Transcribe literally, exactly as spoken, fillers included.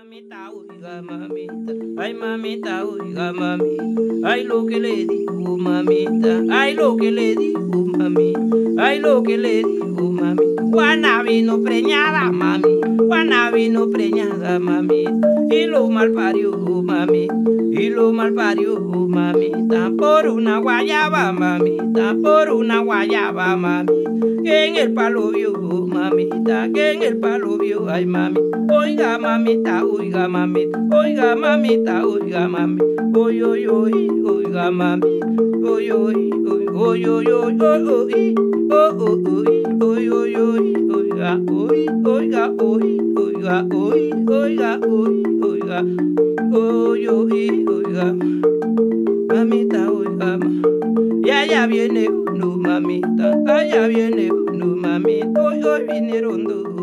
mamita, oiga mamita, ay mamita, oiga mamita, ay lo que le digo mamita, ay lo que le digo mamita, ay lo que le digo mamita. Juana vino preñada mami, Juana vino preñada mami, y lo mal parió mami, y lo mal parió mamita, por una guayaba mamita, por una guayaba mami, que en el palo vio mamita, que en el palo vio, ay mami, oiga mamita, oiga mamita, oiga mamita, oiga mami, oy oy oy, oiga mami, oy oy oy, oy oy oy, oy oy oy, oy oy oy, oiga oy, oiga oy, oiga oy, oiga oy, oiga oy oy, oiga mamita, oiga ma. Y allá viene uno mamita, allá viene uno mamita, hoy hoy vinieron dos.